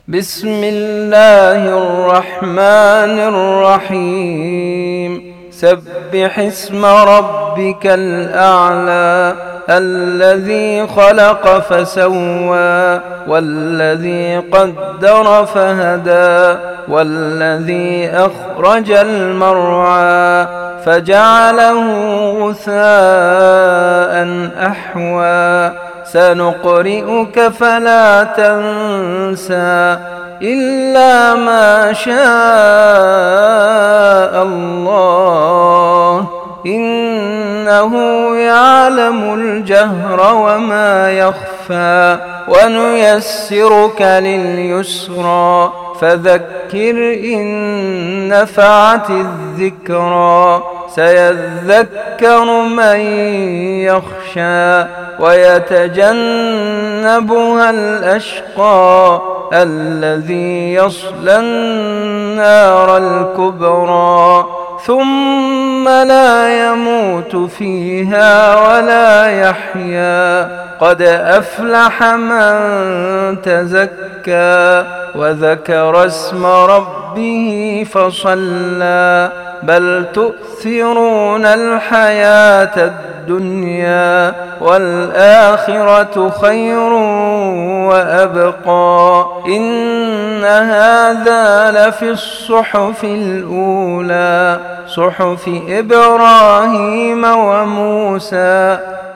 بسم الله الرحمن الرحيم سبح اسم ربك الأعلى الذي خلق فسوى والذي قدر فهدى والذي أخرج المرعى فجعله غثاء أحوى سنقرئك فلا تنسى إلا ما شاء الله إنه يعلم الجهر وما يخفى ونيسرك لليسرى فذكر إن نفعت الذكرى سيذكر من يخشى ويتجنبها الأشقى الذي يصلى النار الكبرى ثم لا يموت فيها ولا يحيا قد أفلح من تزكى وذكر اسم ربه فصلى بل تؤثرون الحياة الدنيا والآخرة خير وأبقى إن هذا لفي الصحف الأولى صحف إبراهيم وموسى